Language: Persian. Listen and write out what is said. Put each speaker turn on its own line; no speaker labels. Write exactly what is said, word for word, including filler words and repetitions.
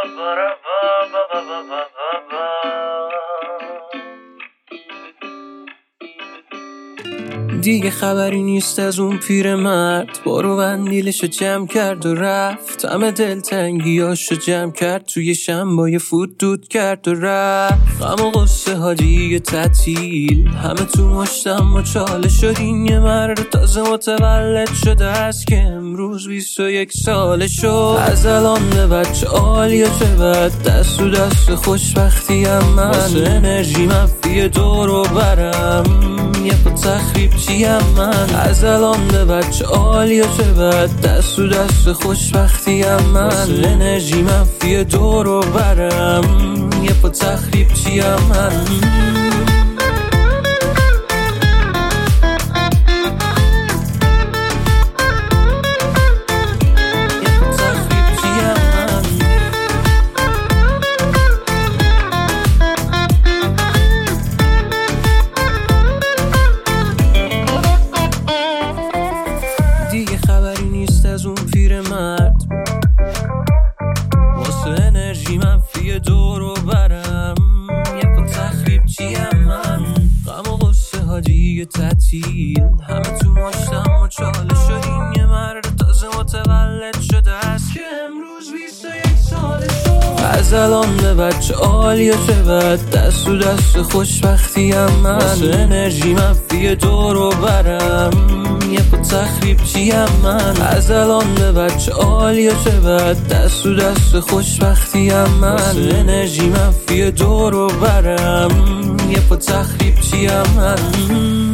دیگه خبری نیست از اون پیرمرد، بارو بندیلشو جمع کرد و رفت. همه دلتنگیاشو جمع کرد، توی شنبای فوت دود کرد و رفت. غم و غصه ها دیگه تعطیل، همه تو مشتم و چاله شد. این یه مرد تازه متولد شده است که امروز بیست و یک ساله شد. از الان به بچه عالیه چه بد، دست و دست خوشبختی هم من. واسه انرژی منفی دور و برم، یه پا تخریب چیم من. از الان به بچه عالیه چه بد، دست و دست خوشبختی هم من. واسه انرژی منفی دور و برم، یه پا تخریب چیم من. دیگه خبری نیست از اون پیرمرد، واسه انرژی منفی دور و برم، یه پا تخریب چیم من. غم و غصه ها دیگه تعطیل، همه تو مشتم و چاله شد. این یه مرد تازه متولد شده است که امروز بیست و یک ساله شد. از الان به بچه عالیه چه بد، دست و دست خوشبختی هم من. واسه انرژی منفی دور و برم، یه پا تخریب چیم من. از الان به بچه عالیه چه بد، دست و دست خوشبختی هم من. واسه انرژی منفی دور و برم، یه پا تخریب چیم من.